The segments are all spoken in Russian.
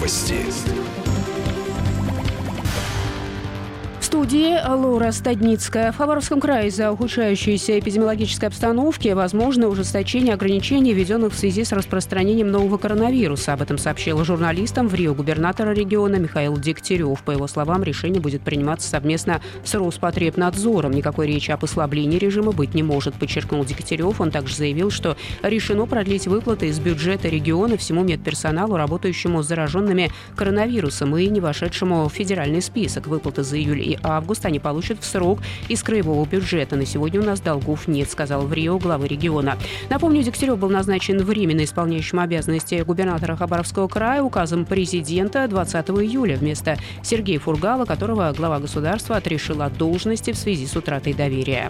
Новости. В студии Лора Стадницкая. В Хабаровском крае из-за ухудшающейся эпидемиологической обстановки возможно ужесточение ограничений, введенных в связи с распространением нового коронавируса. Об этом сообщил журналистам в Рио губернатор региона Михаил Дегтярев. По его словам, решение будет приниматься совместно с Роспотребнадзором. Никакой речи о послаблении режима быть не может, подчеркнул Дегтярев. Он также заявил, что решено продлить выплаты из бюджета региона всему медперсоналу, работающему с зараженными коронавирусом и не вошедшему в федеральный список. Выплаты за июль и август они получат в срок из краевого бюджета. На сегодня у нас долгов нет, сказал в Рио главы региона. Напомню, Дегтярев был назначен временно исполняющим обязанности губернатора Хабаровского края указом президента 20 июля вместо Сергея Фургала, которого глава государства отрешил от должности в связи с утратой доверия.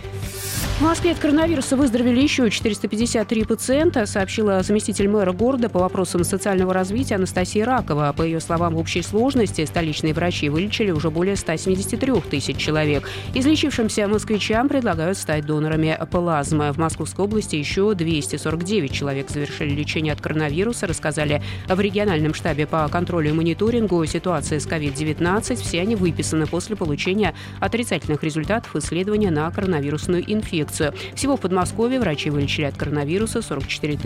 В Москве от коронавируса выздоровели еще 453 пациента, сообщила заместитель мэра города по вопросам социального развития Анастасия Ракова. По ее словам, в общей сложности столичные врачи вылечили уже более 173 тысяч человек. Излечившимся москвичам предлагают стать донорами плазмы. В Московской области еще 249 человек завершили лечение от коронавируса, рассказали в региональном штабе по контролю и мониторингу ситуации с COVID-19. Все они выписаны после получения отрицательных результатов исследования на коронавирусную инфекцию. Всего в Подмосковье врачи вылечили от коронавируса 44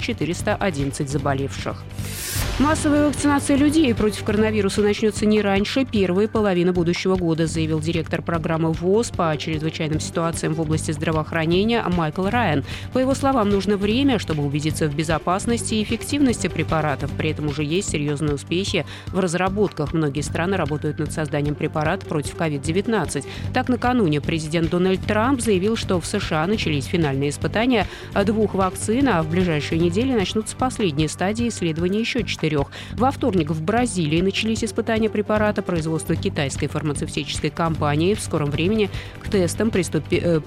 411 заболевших. Массовая вакцинация людей против коронавируса начнется не раньше первой половины будущего года, заявил директор программы ВОЗ по чрезвычайным ситуациям в области здравоохранения Майкл Райан. По его словам, нужно время, чтобы убедиться в безопасности и эффективности препаратов. При этом уже есть серьезные успехи в разработках. Многие страны работают над созданием препарата против COVID-19. Так, накануне президент Дональд Трамп заявил, что в США начались финальные испытания 2 вакцин, а в ближайшие недели начнутся последние стадии исследования еще 4. Во вторник в Бразилии начались испытания препарата производства китайской фармацевтической компании. В скором времени к тестам приступит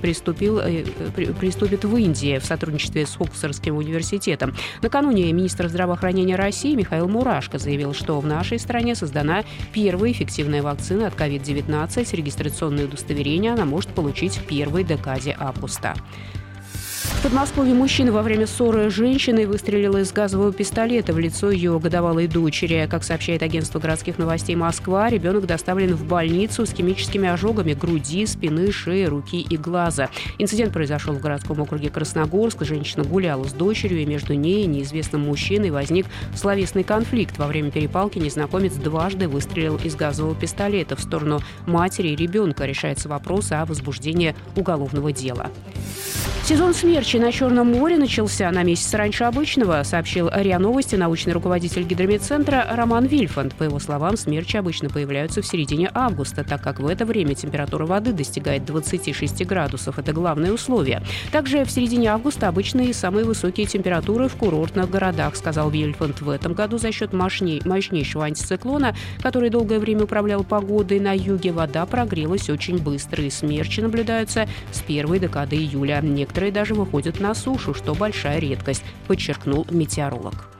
в Индии в сотрудничестве с Оксфордским университетом. Накануне министр здравоохранения России Михаил Мурашко заявил, что в нашей стране создана первая эффективная вакцина от COVID-19. Регистрационное удостоверение она может получить в первой декаде августа. В Подмосковье мужчина во время ссоры с женщиной выстрелил из газового пистолета в лицо ее годовалой дочери. Как сообщает агентство городских новостей «Москва», ребенок доставлен в больницу с химическими ожогами груди, спины, шеи, руки и глаза. Инцидент произошел в городском округе Красногорск. Женщина гуляла с дочерью, и между ней и неизвестным мужчиной возник словесный конфликт. Во время перепалки незнакомец дважды выстрелил из газового пистолета в сторону матери и ребенка. Решается вопрос о возбуждении уголовного дела. Сезон смерчей на Черном море начался на месяц раньше обычного, сообщил РИА Новости научный руководитель гидрометцентра Роман Вильфанд. По его словам, смерчи обычно появляются в середине августа, так как в это время температура воды достигает 26 градусов. Это главное условие. Также в середине августа обычно и самые высокие температуры в курортных городах, сказал Вильфанд. В этом году за счет мощнейшего антициклона, который долгое время управлял погодой на юге, вода прогрелась очень быстро, и смерчи наблюдаются с первой декады июля. Некоторые даже выходят на сушу, что большая редкость, подчеркнул метеоролог.